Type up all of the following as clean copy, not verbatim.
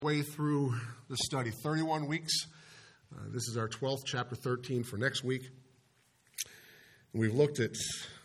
Way through the study, 31 weeks. This is our 12th, chapter 13 for next week. And we've looked at,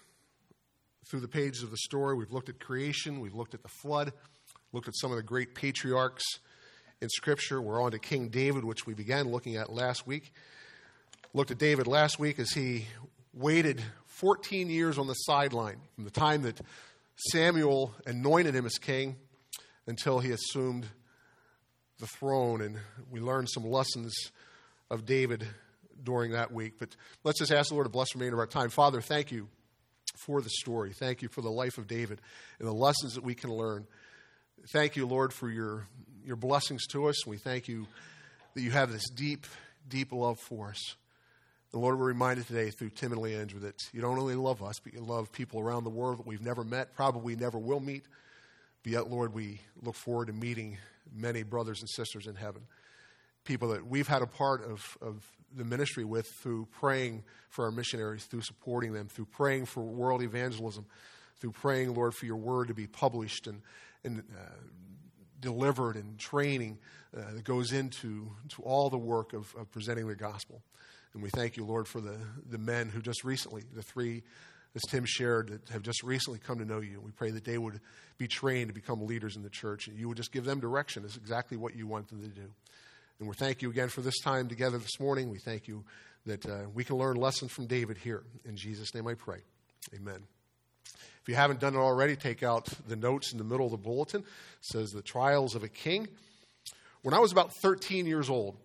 through the pages of the story, we've looked at creation, we've looked at the flood, looked at some of the great patriarchs in Scripture. We're on to King David, which we began looking at last week. Looked at David last week as he waited 14 years on the sideline from the time that Samuel anointed him as king until he assumed the throne, and we learned some lessons of David during that week. But let's just ask the Lord to bless the remainder of our time. Father, thank you for the story. Thank you for the life of David and the lessons that we can learn. Thank you, Lord, for your blessings to us. We thank you that you have this deep, deep love for us. And Lord, we're reminded today through Tim and Leandra that you don't only love us, but you love people around the world that we've never met, probably never will meet. But yet, Lord, we look forward to meeting many brothers and sisters in heaven, people that we've had a part of the ministry with through praying for our missionaries, through supporting them, through praying for world evangelism, through praying, Lord, for your word to be published and delivered, and training that goes into all the work of presenting the gospel. And we thank you, Lord, for the men who just recently, the three, as Tim shared, that have just recently come to know you. We pray that they would be trained to become leaders in the church, and you would just give them direction as exactly what you want them to do. And we thank you again for this time together this morning. We thank you that we can learn lessons from David here. In Jesus' name I pray. Amen. If you haven't done it already, take out the notes in the middle of the bulletin. It says The Trials of a King. When I was about 13 years old,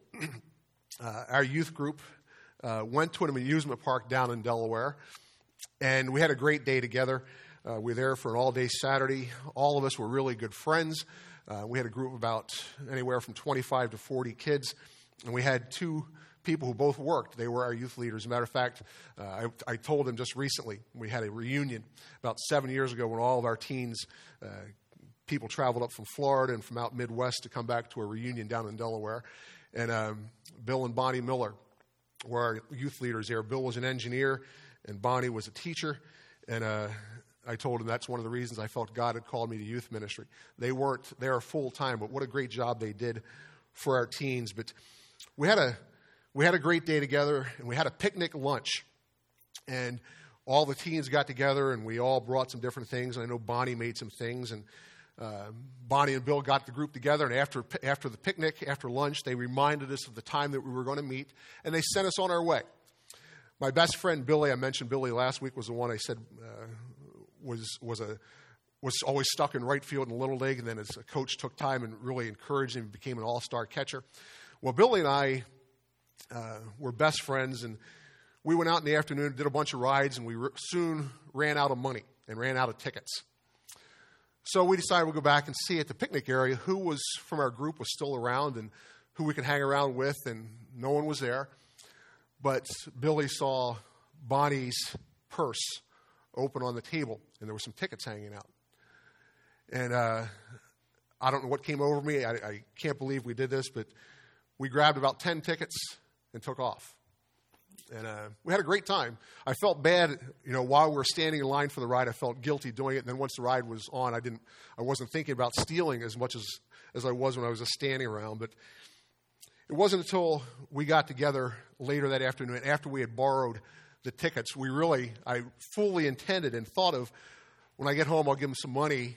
our youth group went to an amusement park down in Delaware. And we had a great day together. We were there for an all-day Saturday. All of us were really good friends. We had a group of about anywhere from 25 to 40 kids. And we had two people who both worked. They were our youth leaders. As a matter of fact, I told them just recently, we had a reunion about 7 years ago when all of our teens, people traveled up from Florida and from out Midwest to come back to a reunion down in Delaware. And Bill and Bonnie Miller were our youth leaders there. Bill was an engineer, and Bonnie was a teacher, and I told him that's one of the reasons I felt God had called me to youth ministry. They weren't there full-time, but what a great job they did for our teens. But we had a great day together, and we had a picnic lunch, and all the teens got together, and we all brought some different things, and I know Bonnie made some things, and Bonnie and Bill got the group together, and after the picnic, after lunch, they reminded us of the time that we were going to meet, and they sent us on our way. My best friend, Billy, I mentioned Billy last week, was the one I said was always stuck in right field in Little League, and then as a coach took time and really encouraged him, became an all-star catcher. Well, Billy and I were best friends, and we went out in the afternoon, did a bunch of rides, and we soon ran out of money and ran out of tickets. So we decided we'd go back and see at the picnic area who was from our group was still around and who we could hang around with, and no one was there. But Billy saw Bonnie's purse open on the table, and there were some tickets hanging out. And I don't know what came over me. I can't believe we did this, but we grabbed about 10 tickets and took off. And we had a great time. I felt bad, while we were standing in line for the ride. I felt guilty doing it. And then once the ride was on, I wasn't thinking about stealing as much as I was when I was just standing around. But it wasn't until we got together later that afternoon, after we had borrowed the tickets, I fully intended and thought of, when I get home, I'll give them some money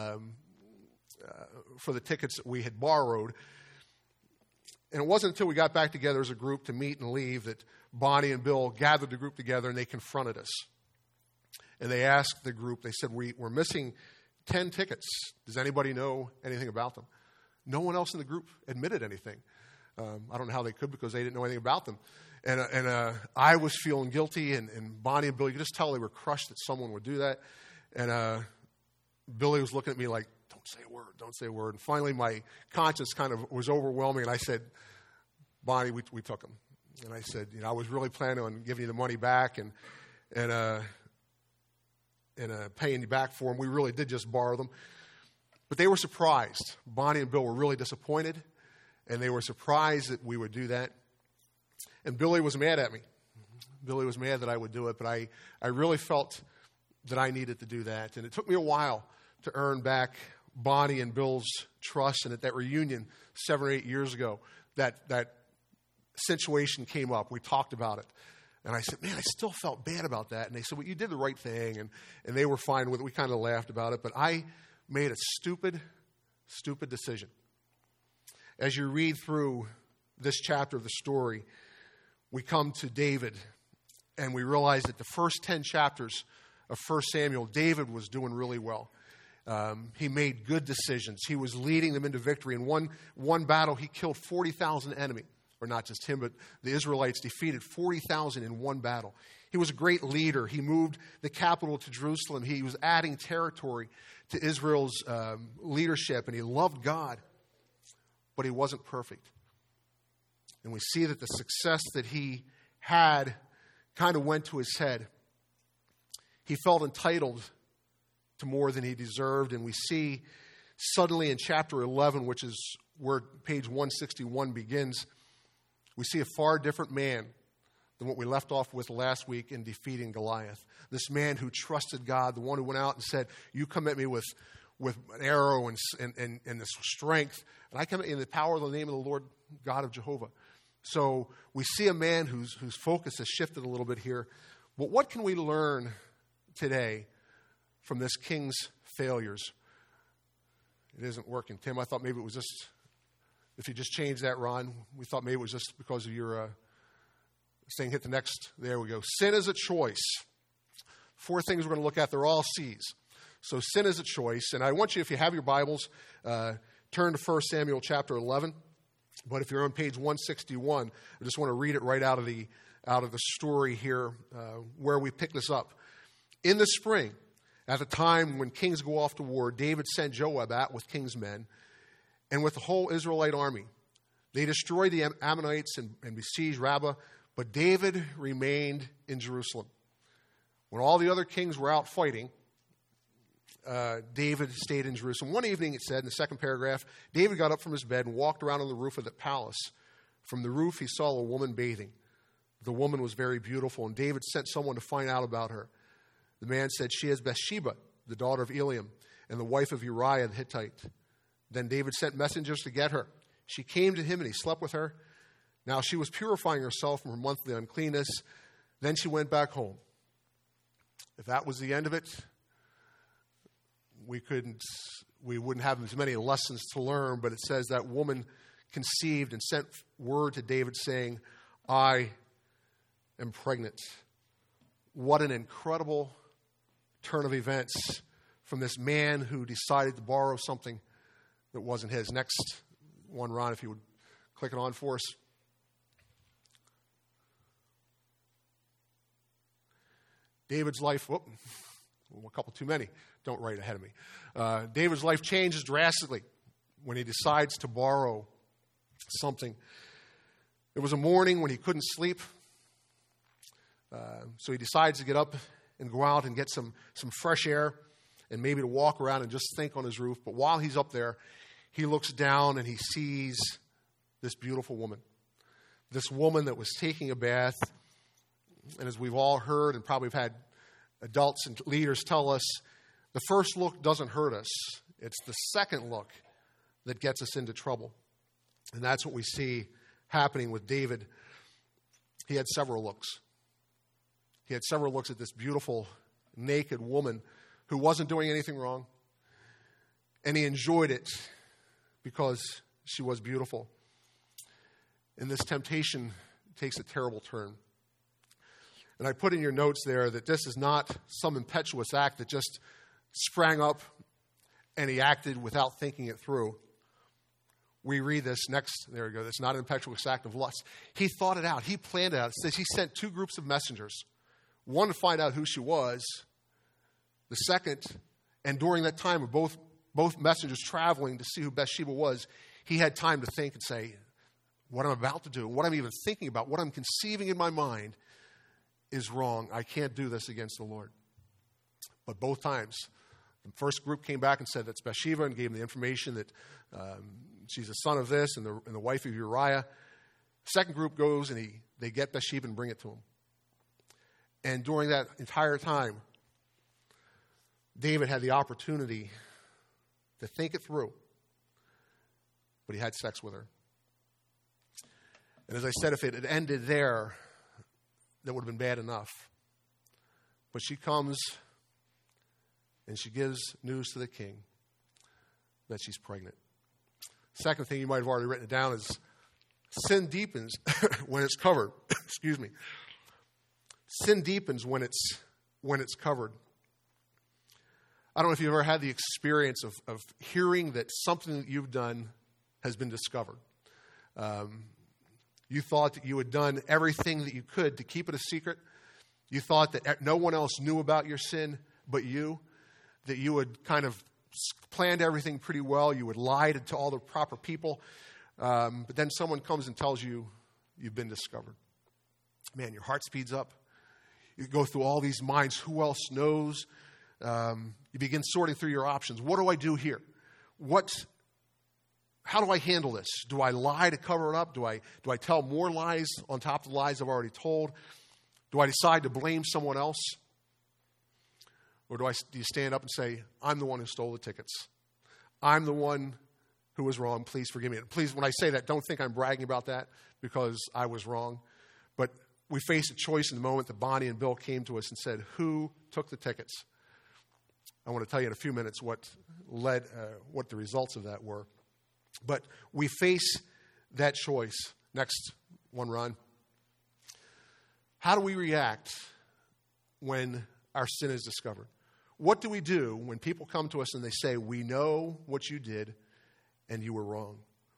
for the tickets that we had borrowed. And it wasn't until we got back together as a group to meet and leave that Bonnie and Bill gathered the group together, and they confronted us. And they asked the group, they said, we're missing 10 tickets. Does anybody know anything about them? No one else in the group admitted anything. I don't know how they could, because they didn't know anything about them. And I was feeling guilty, and Bonnie and Bill, you could just tell they were crushed that someone would do that. And Billy was looking at me like, don't say a word. And finally, my conscience kind of was overwhelming, and I said, Bonnie, we took them. And I said, I was really planning on giving you the money back and paying you back for them. We really did just borrow them. But they were surprised. Bonnie and Bill were really disappointed, and they were surprised that we would do that. And Billy was mad at me. Billy was mad that I would do it, but I really felt that I needed to do that. And it took me a while to earn back Bonnie and Bill's trust. And at that reunion, 7 or 8 years ago, that situation came up. We talked about it. And I said, man, I still felt bad about that. And they said, well, you did the right thing. And they were fine with it. We kind of laughed about it. But I made a stupid decision. As you read through this chapter of the story, we come to David. And we realize that the first 10 chapters of 1 Samuel, David was doing really well. He made good decisions. He was leading them into victory. In one battle, he killed 40,000 enemy. Or not just him, but the Israelites defeated 40,000 in one battle. He was a great leader. He moved the capital to Jerusalem. He was adding territory to Israel's leadership, and he loved God. But he wasn't perfect. And we see that the success that he had kind of went to his head. He felt entitled to more than he deserved, and we see suddenly in chapter 11, which is where page 161 begins, we see a far different man than what we left off with last week in defeating Goliath. This man who trusted God, the one who went out and said, you come at me with an arrow and this strength, and I come at you in the power of the name of the Lord God of Jehovah. So we see a man whose focus has shifted a little bit here. But what can we learn today from this king's failures? It isn't working. Tim, I thought maybe it was just, if you just change that, Ron, we thought maybe it was just because of your saying hit the next. There we go. Sin is a choice. 4 things we're going to look at. They're all C's. So sin is a choice. And I want you, if you have your Bibles, turn to 1 Samuel chapter 11. But if you're on page 161, I just want to read it right out of the story here where we pick this up. In the spring, at the time when kings go off to war, David sent Joab out with king's men and with the whole Israelite army. They destroyed the Ammonites and besieged Rabbah, but David remained in Jerusalem. When all the other kings were out fighting, David stayed in Jerusalem. One evening, it said in the second paragraph, David got up from his bed and walked around on the roof of the palace. From the roof, he saw a woman bathing. The woman was very beautiful, and David sent someone to find out about her. The man said, she is Bathsheba, the daughter of Eliam, and the wife of Uriah the Hittite. Then David sent messengers to get her. She came to him, and he slept with her. Now she was purifying herself from her monthly uncleanness. Then she went back home. If that was the end of it, we wouldn't have as many lessons to learn, but it says that woman conceived and sent word to David saying, I am pregnant. What an incredible turn of events from this man who decided to borrow something that wasn't his. Next one, Ron, if you would click it on for us. David's life, a couple too many. Don't write ahead of me. David's life changes drastically when he decides to borrow something. It was a morning when he couldn't sleep, so he decides to get up and go out and get some fresh air and maybe to walk around and just think on his roof. But while he's up there, he looks down and he sees this beautiful woman. This woman that was taking a bath. And as we've all heard and probably have had adults and leaders tell us, the first look doesn't hurt us. It's the second look that gets us into trouble. And that's what we see happening with David. He had several looks. He had several looks at this beautiful, naked woman who wasn't doing anything wrong. And he enjoyed it because she was beautiful. And this temptation takes a terrible turn. And I put in your notes there that this is not some impetuous act that just sprang up and he acted without thinking it through. We read this next, there we go, that's not an impetuous act of lust. He thought it out. He planned it out. It says he sent 2 groups of messengers. One to find out who she was. The second, and during that time of both messengers traveling to see who Bathsheba was, he had time to think and say, what I'm about to do, what I'm even thinking about, what I'm conceiving in my mind is wrong. I can't do this against the Lord. But both times, the first group came back and said that's Bathsheba and gave him the information that she's the son of this and the wife of Uriah. Second group goes and they get Bathsheba and bring it to him. And during that entire time, David had the opportunity to think it through but he had sex with her. And as I said, if it had ended there, that would have been bad enough. But she comes and she gives news to the king that she's pregnant. Second thing, you might have already written it down, is sin deepens when it's covered. Excuse me. Sin deepens when it's covered. I don't know if you've ever had the experience of hearing that something that you've done has been discovered. You thought that you had done everything that you could to keep it a secret. You thought that no one else knew about your sin but you, that you had kind of planned everything pretty well. You had lied to all the proper people. But then someone comes and tells you you've been discovered. Man, your heart speeds up. You go through all these minds. Who else knows? You begin sorting through your options. What do I do here? How do I handle this? Do I lie to cover it up? Do I tell more lies on top of the lies I've already told? Do I decide to blame someone else? Or do you stand up and say, I'm the one who stole the tickets. I'm the one who was wrong. Please forgive me. Please, when I say that, don't think I'm bragging about that because I was wrong. But we faced a choice in the moment that Bonnie and Bill came to us and said, who took the tickets? I want to tell you in a few minutes what the results of that were. But we face that choice. Next one, Ron. How do we react when our sin is discovered? What do we do when people come to us and they say, we know what you did and you were wrong?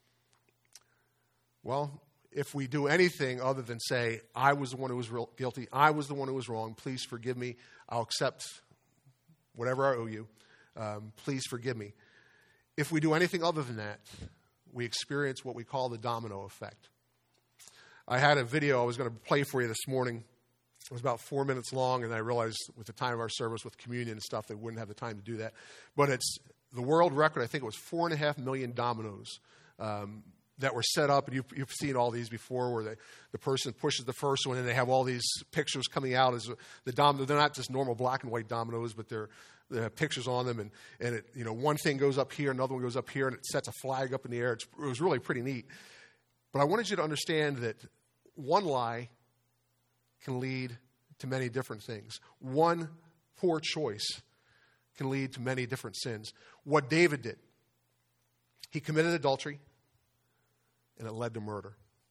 Well, if we do anything other than say, I was the one who was guilty, I was the one who was wrong, please forgive me, I'll accept whatever I owe you, please forgive me. If we do anything other than that, we experience what we call the domino effect. I had a video I was going to play for you this morning. It was about 4 minutes long, and I realized with the time of our service with communion and stuff, they wouldn't have the time to do that. But it's the world record. I think it was 4.5 million dominoes that were set up. And you've seen all these before where the person pushes the first one, and they have all these pictures coming out as the domino. They're not just normal black and white dominoes, but they have pictures on them. And it, one thing goes up here, another one goes up here, and it sets a flag up in the air. It was really pretty neat. But I wanted you to understand that one lie can lead to many different things. One poor choice can lead to many different sins. What David did, he committed adultery, and it led to murder.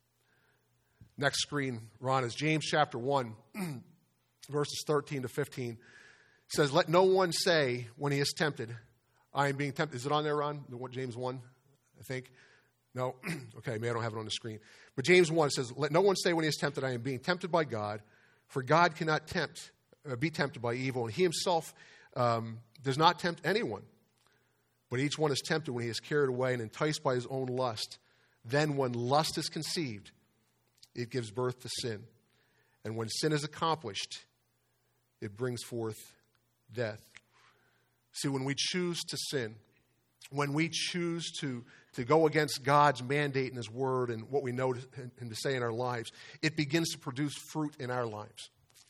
Next screen, Ron, is James chapter 1, verses 13 to 15. It says, let no one say when he is tempted, I am being tempted. Is it on there, Ron? James 1, I think. No? Okay, maybe I don't have it on the screen. But James 1 says, let no one say when he is tempted, I am being tempted by God, for God cannot be tempted by evil, and he himself does not tempt anyone. But each one is tempted when he is carried away and enticed by his own lust. Then when lust is conceived, it gives birth to sin. And when sin is accomplished, it brings forth death. See, when we choose to sin, when we choose to go against God's mandate in his word and what we know and to say in our lives, it begins to produce fruit in our lives.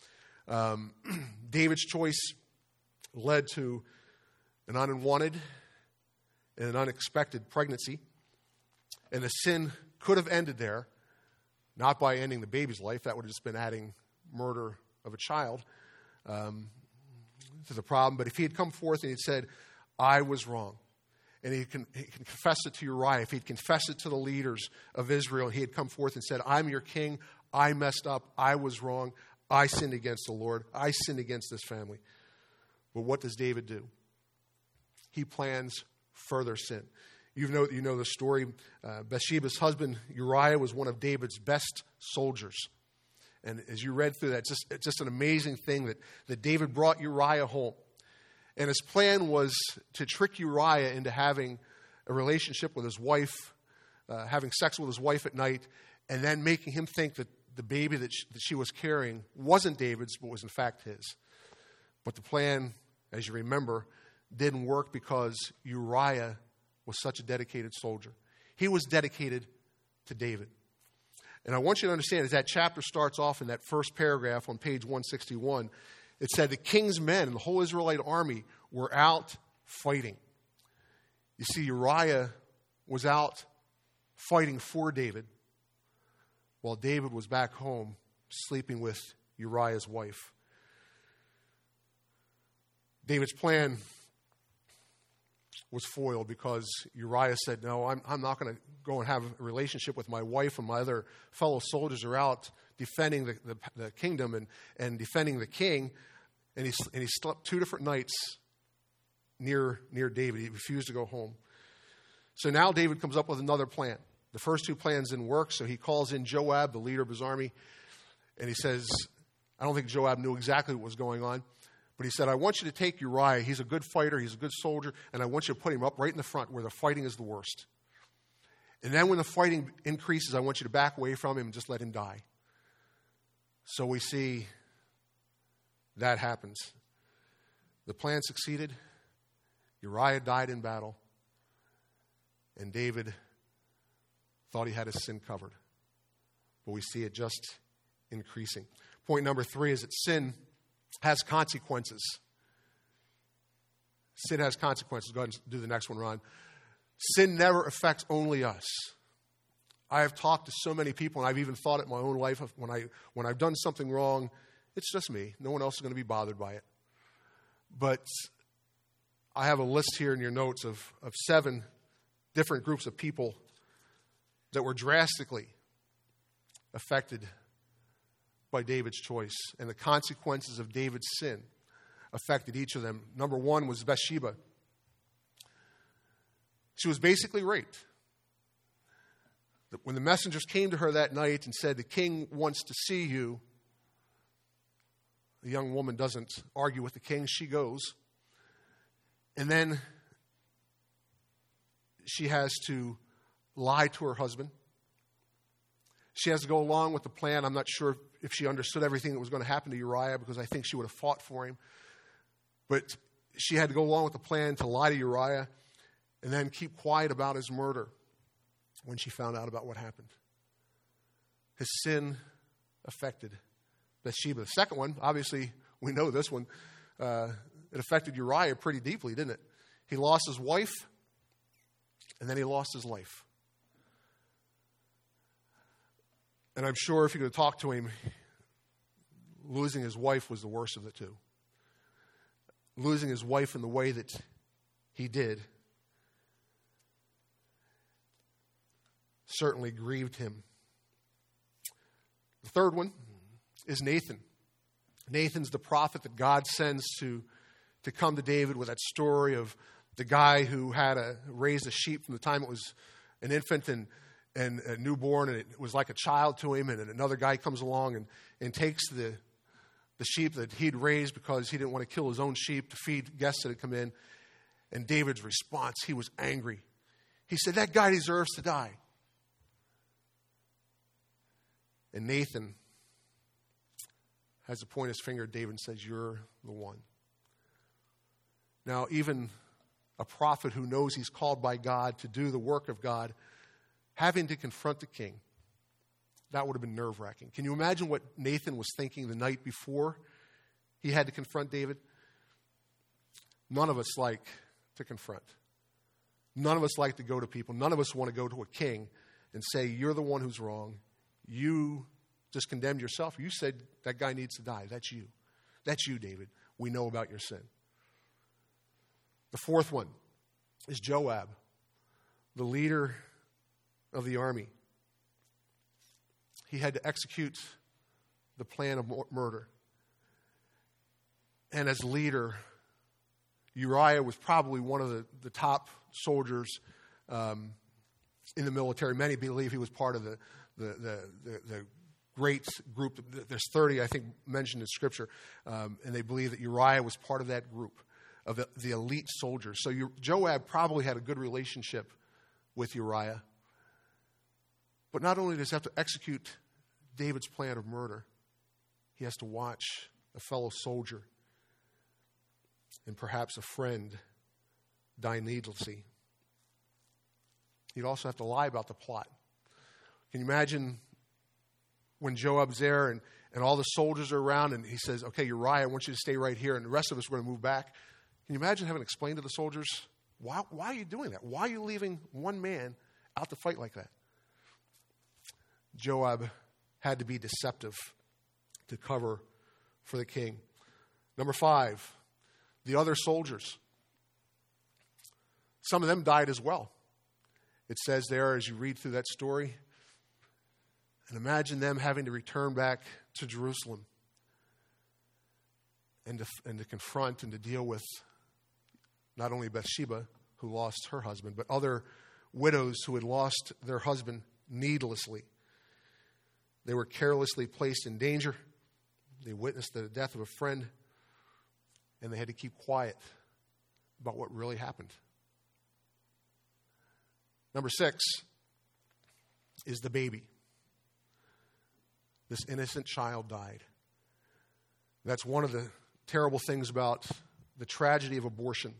David's choice led to an unwanted and an unexpected pregnancy. And the sin could have ended there, not by ending the baby's life. That would have just been adding murder of a child to the problem. But if he had come forth and he had said, I was wrong, and he can confess it to Uriah, if he'd confessed it to the leaders of Israel, he had come forth and said, I'm your king, I messed up, I was wrong, I sinned against the Lord, I sinned against this family. But what does David do? He plans further sin. You know the story. Bathsheba's husband, Uriah, was one of David's best soldiers. And as you read through that, it's just an amazing thing that David brought Uriah home. And his plan was to trick Uriah into having a relationship with his wife, having sex with his wife at night, and then making him think that the baby that she was carrying wasn't David's, but was in fact his. But the plan, as you remember, didn't work because Uriah was such a dedicated soldier. He was dedicated to David. And I want you to understand, as that chapter starts off in that first paragraph on page 161, it said the king's men and the whole Israelite army were out fighting. You see, Uriah was out fighting for David, while David was back home sleeping with Uriah's wife. David's plan was foiled because Uriah said, no, I'm not going to go and have a relationship with my wife, and my other fellow soldiers are out defending the kingdom and defending the king. And he slept 2 different nights near David. He refused to go home. So now David comes up with another plan. The first 2 plans didn't work, so he calls in Joab, the leader of his army, and he says, I don't think Joab knew exactly what was going on, but he said, I want you to take Uriah. He's a good fighter. He's a good soldier. And I want you to put him up right in the front where the fighting is the worst. And then when the fighting increases, I want you to back away from him and just let him die. So we see that happens. The plan succeeded. Uriah died in battle. And David thought he had his sin covered. But we see it just increasing. Point number 3 is that sin has consequences. Sin has consequences. Go ahead and do the next one, Ron. Sin never affects only us. I have talked to so many people, and I've even thought it in my own life, when I've done something wrong, it's just me. No one else is going to be bothered by it. But I have a list here in your notes of 7 different groups of people that were drastically affected by David's choice, and the consequences of David's sin affected each of them. Number 1 was Bathsheba. She was basically raped. When the messengers came to her that night and said, the king wants to see you, the young woman doesn't argue with the king. She goes. And then she has to lie to her husband. She has to go along with the plan. I'm not sure if she understood everything that was going to happen to Uriah, because I think she would have fought for him. But she had to go along with the plan to lie to Uriah and then keep quiet about his murder when she found out about what happened. His sin affected Bathsheba. The second one, obviously, we know this one. It affected Uriah pretty deeply, didn't it? He lost his wife, and then he lost his life. And I'm sure if you could talk to him, losing his wife was the worst of the 2. Losing his wife in the way that he did certainly grieved him. The third one is Nathan. Nathan's the prophet that God sends to come to David with that story of the guy who had raised a sheep from the time it was an infant and a newborn, and it was like a child to him, and another guy comes along and takes the sheep that he'd raised because he didn't want to kill his own sheep to feed guests that had come in. And David's response, he was angry. He said, that guy deserves to die. And Nathan has to point his finger at David and says, you're the one. Now, even a prophet who knows he's called by God to do the work of God, having to confront the king, that would have been nerve-wracking. Can you imagine what Nathan was thinking the night before he had to confront David? None of us like to confront. None of us like to go to people. None of us want to go to a king and say, you're the one who's wrong. You just condemned yourself. You said that guy needs to die. That's you. That's you, David. We know about your sin. The fourth one is Joab, the leader of the army. He had to execute the plan of murder. And as leader, Uriah was probably one of the top soldiers in the military. Many believe he was part of the great group. There's 30, I think, mentioned in Scripture. And they believe that Uriah was part of that group of the elite soldiers. So Joab probably had a good relationship with Uriah. But not only does he have to execute David's plan of murder, he has to watch a fellow soldier and perhaps a friend die needlessly. He'd also have to lie about the plot. Can you imagine when Joab's there and all the soldiers are around and he says, okay, Uriah, I want you to stay right here and the rest of us are going to move back. Can you imagine having to explain to the soldiers, why are you doing that? Why are you leaving one man out to fight like that? Joab had to be deceptive to cover for the king. Number 5, the other soldiers. Some of them died as well. It says there as you read through that story, and imagine them having to return back to Jerusalem and to confront and to deal with not only Bathsheba, who lost her husband, but other widows who had lost their husband needlessly. They were carelessly placed in danger. They witnessed the death of a friend, and they had to keep quiet about what really happened. Number 6 is the baby. This innocent child died. That's one of the terrible things about the tragedy of abortion,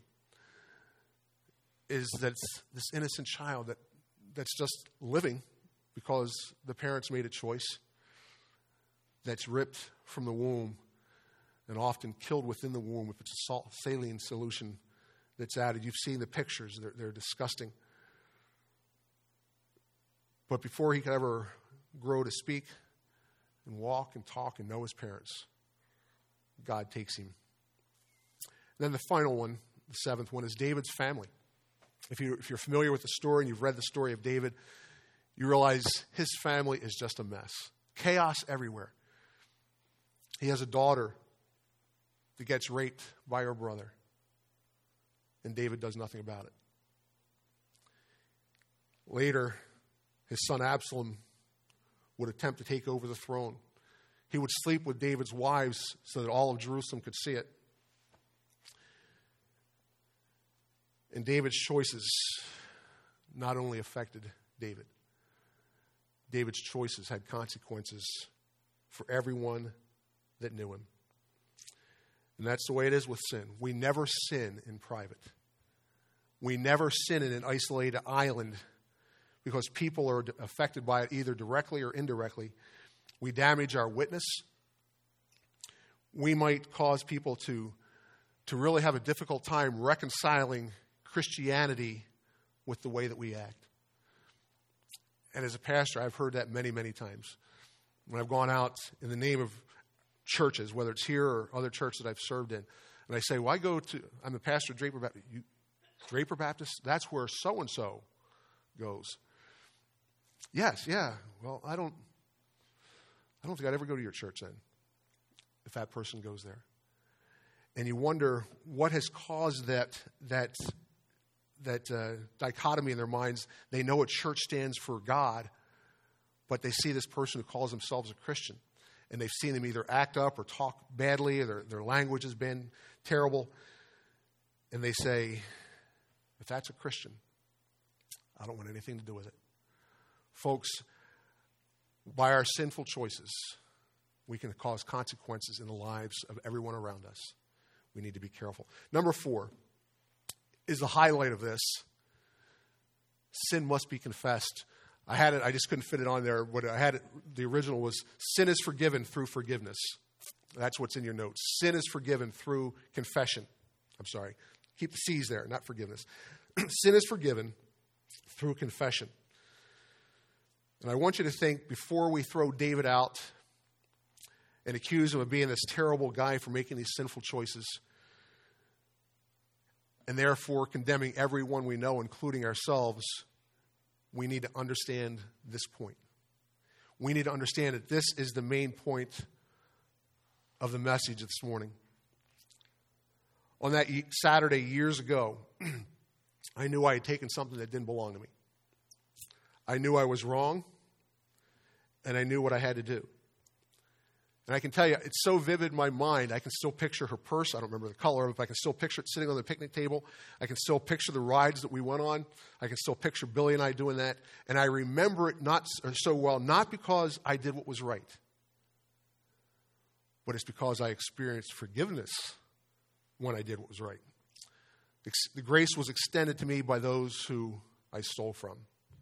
is that this innocent child that's just living because the parents made a choice, that's ripped from the womb and often killed within the womb if it's a saline solution that's added. You've seen the pictures. They're disgusting. But before he could ever grow to speak and walk and talk and know his parents, God takes him. And then the final one, the 7th one, is David's family. If you're familiar with the story and you've read the story of David, you realize his family is just a mess. Chaos everywhere. He has a daughter that gets raped by her brother, and David does nothing about it. Later, his son Absalom would attempt to take over the throne. He would sleep with David's wives so that all of Jerusalem could see it. And David's choices not only affected David. David's choices had consequences for everyone that knew him. And that's the way it is with sin. We never sin in private. We never sin in an isolated island because people are affected by it either directly or indirectly. We damage our witness. We might cause people to really have a difficult time reconciling Christianity with the way that we act. And as a pastor, I've heard that many, many times. When I've gone out in the name of churches, whether it's here or other churches that I've served in, and I say, well, I'm the pastor of Draper Baptist. Draper Baptist? That's where so-and-so goes. Yes, yeah. Well, I don't think I'd ever go to your church then if that person goes there. And you wonder what has caused that dichotomy in their minds. They know a church stands for God, but they see this person who calls themselves a Christian, and they've seen them either act up or talk badly, or their language has been terrible, and they say, if that's a Christian, I don't want anything to do with it. Folks, by our sinful choices, we can cause consequences in the lives of everyone around us. We need to be careful. Number 4 is the highlight of this. Sin must be confessed. I had it. I just couldn't fit it on there. What I had, the original was, sin is forgiven through forgiveness. That's what's in your notes. Sin is forgiven through confession. I'm sorry. Keep the C's there, not forgiveness. Sin is forgiven through confession. And I want you to think, before we throw David out and accuse him of being this terrible guy for making these sinful choices, and therefore condemning everyone we know, including ourselves, we need to understand this point. We need to understand that this is the main point of the message this morning. On that Saturday years ago, I knew I had taken something that didn't belong to me. I knew I was wrong, and I knew what I had to do. And I can tell you, it's so vivid in my mind, I can still picture her purse. I don't remember the color of it, but I can still picture it sitting on the picnic table. I can still picture the rides that we went on. I can still picture Billy and I doing that. And I remember it not so well, not because I did what was right, but it's because I experienced forgiveness when I did what was right. The grace was extended to me by those who I stole from.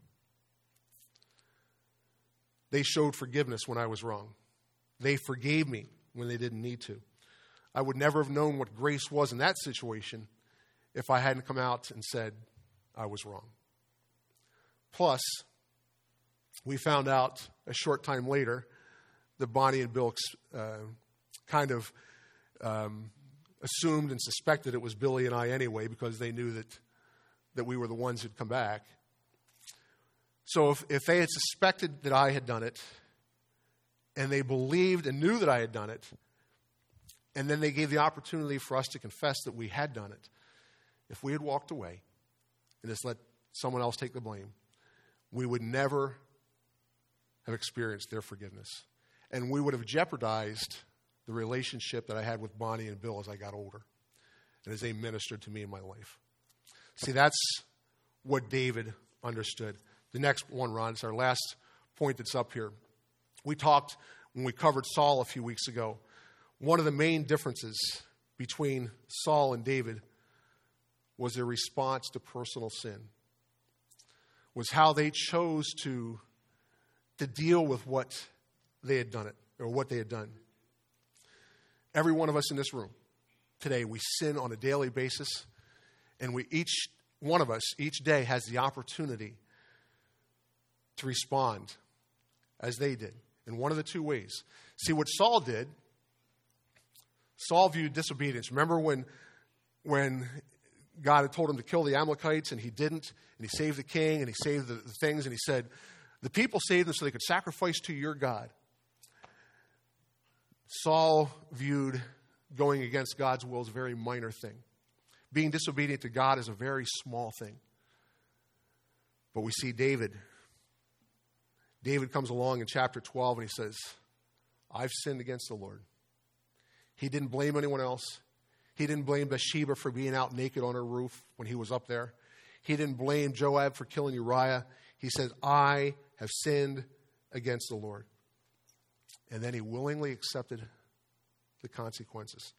They showed forgiveness when I was wrong. They forgave me when they didn't need to. I would never have known what grace was in that situation if I hadn't come out and said I was wrong. Plus, we found out a short time later that Bonnie and Bill kind of assumed and suspected it was Billy and I anyway, because they knew that we were the ones who'd come back. So if they had suspected that I had done it, and they believed and knew that I had done it, and then they gave the opportunity for us to confess that we had done it, if we had walked away and just let someone else take the blame, we would never have experienced their forgiveness. And we would have jeopardized the relationship that I had with Bonnie and Bill as I got older and as they ministered to me in my life. See, that's what David understood. The next one, Ron, is our last point that's up here. We talked, when we covered Saul a few weeks ago, one of the main differences between Saul and David was their response to personal sin, was how they chose to deal with what they had done or what they had done. Every one of us in this room today, we sin on a daily basis, and each one of us each day has the opportunity to respond as they did in one of the two ways. See, what Saul did, Saul viewed disobedience. Remember when God had told him to kill the Amalekites and he didn't, and he saved the king and he saved the things, and he said, the people saved them so they could sacrifice to your God. Saul viewed going against God's will as a very minor thing. Being disobedient to God is a very small thing. But we see David. David comes along in chapter 12 and he says, I've sinned against the Lord. He didn't blame anyone else. He didn't blame Bathsheba for being out naked on her roof when he was up there. He didn't blame Joab for killing Uriah. He says, I have sinned against the Lord. And then he willingly accepted the consequences.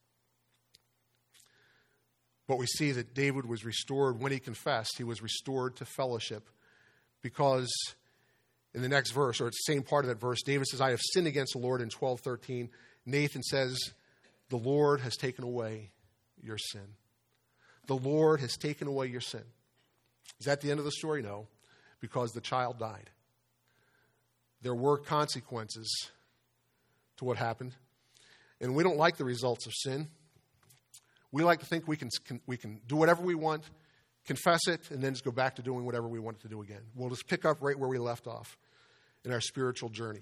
But we see that David was restored when he confessed. He was restored to fellowship because in the next verse, or it's the same part of that verse, David says, I have sinned against the Lord in 12:13. Nathan says, the Lord has taken away your sin. The Lord has taken away your sin. Is that the end of the story? No, because the child died. There were consequences to what happened. And we don't like the results of sin. We like to think we can do whatever we want, confess it, and then just go back to doing whatever we want to do again. We'll just pick up right where we left off in our spiritual journey.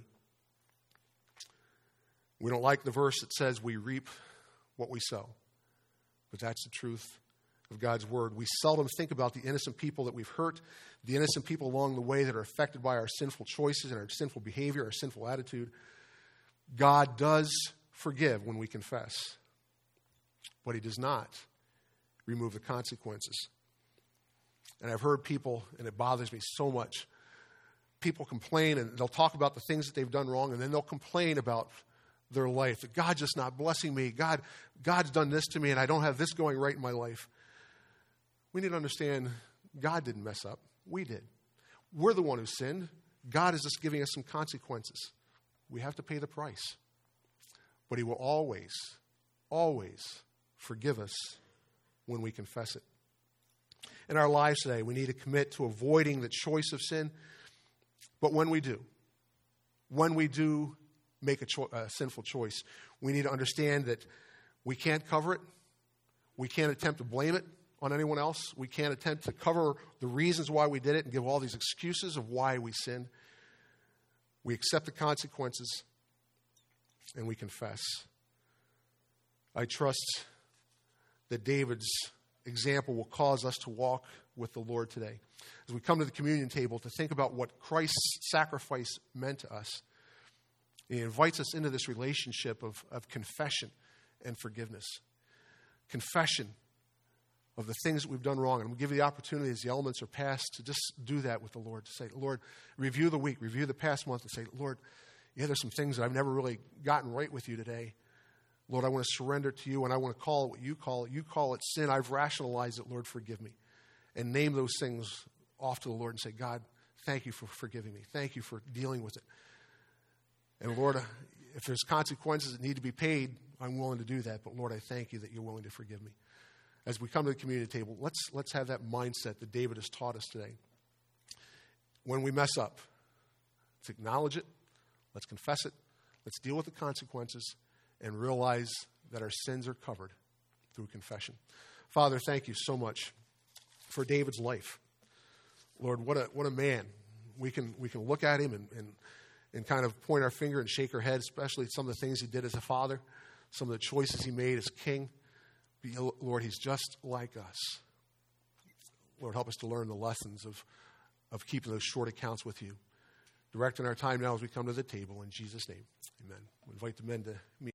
We don't like the verse that says we reap what we sow. But that's the truth of God's word. We seldom think about the innocent people that we've hurt, the innocent people along the way that are affected by our sinful choices and our sinful behavior, our sinful attitude. God does forgive when we confess, but he does not remove the consequences. And I've heard people, and it bothers me so much, people complain and they'll talk about the things that they've done wrong, and then they'll complain about their life, that God's just not blessing me. God's done this to me, and I don't have this going right in my life. We need to understand God didn't mess up. We did. We're the one who sinned. God is just giving us some consequences. We have to pay the price. But he will always, always forgive us when we confess it. In our lives today, we need to commit to avoiding the choice of sin. But when we do make a sinful choice, we need to understand that we can't cover it. We can't attempt to blame it on anyone else. We can't attempt to cover the reasons why we did it and give all these excuses of why we sinned. We accept the consequences and we confess. I trust that David's example will cause us to walk with the Lord today. As we come to the communion table to think about what Christ's sacrifice meant to us, he invites us into this relationship of confession and forgiveness. Confession of the things that we've done wrong. And we'll give you the opportunity as the elements are passed to just do that with the Lord. To say, Lord, review the week, review the past month, and say, Lord, yeah, there's some things that I've never really gotten right with you today. Lord, I want to surrender to you, and I want to call it what you call it. You call it sin. I've rationalized it. Lord, forgive me. And name those things off to the Lord and say, God, thank you for forgiving me. Thank you for dealing with it. And Lord, if there's consequences that need to be paid, I'm willing to do that. But Lord, I thank you that you're willing to forgive me. As we come to the community table, let's have that mindset that David has taught us today. When we mess up, Let's acknowledge it. Let's confess it. Let's deal with the consequences and realize that our sins are covered through confession. Father, thank you so much for David's life. Lord, what a man. We can look at him and kind of point our finger and shake our head, especially some of the things he did as a father, some of the choices he made as king. But Lord, he's just like us. Lord, help us to learn the lessons of keeping those short accounts with you. Directing our time now as we come to the table. In Jesus' name, amen. We invite the men to meet.